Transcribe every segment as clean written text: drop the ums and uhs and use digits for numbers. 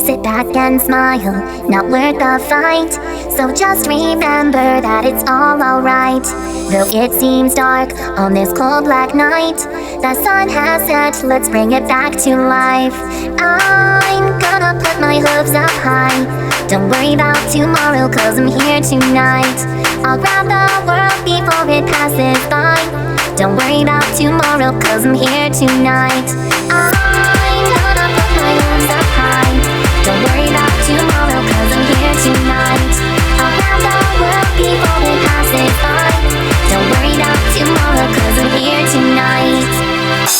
Sit back and smile, not worth the fight. So just remember that it's all alright. Though it seems dark on this cold black night, the sun has set, let's bring it back to life. I'm gonna put my hopes up high. Don't worry about tomorrow, cause I'm here tonight. I'll grab the world before it passes by. Don't worry about tomorrow, cause I'm here tonight. I'm gonna put my hopes up high. Don't worry about tomorrow, cause I'm here tonight. I'll grab the world before it passes by. Don't worry about tomorrow, cause I'm here tonight.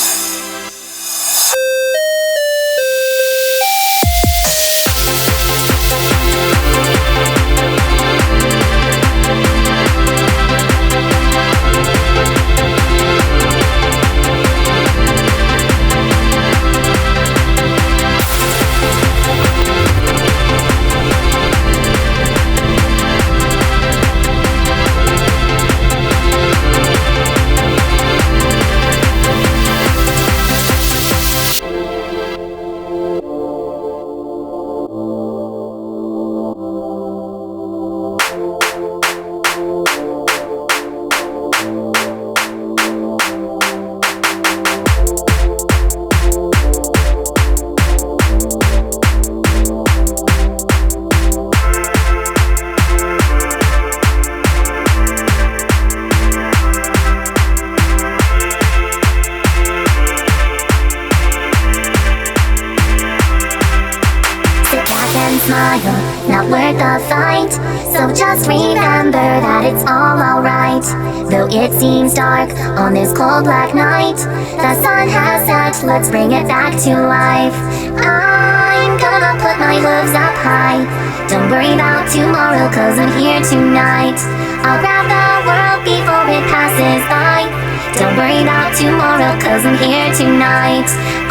Smile, not worth the fight. So just remember that it's all alright. Though it seems dark on this cold black night, the sun has set, let's bring it back to life. I'm gonna put my hopes up high. Don't worry about tomorrow, cause I'm here tonight. I'll grab the world before it passes by. Don't worry about tomorrow, cause I'm here tonight.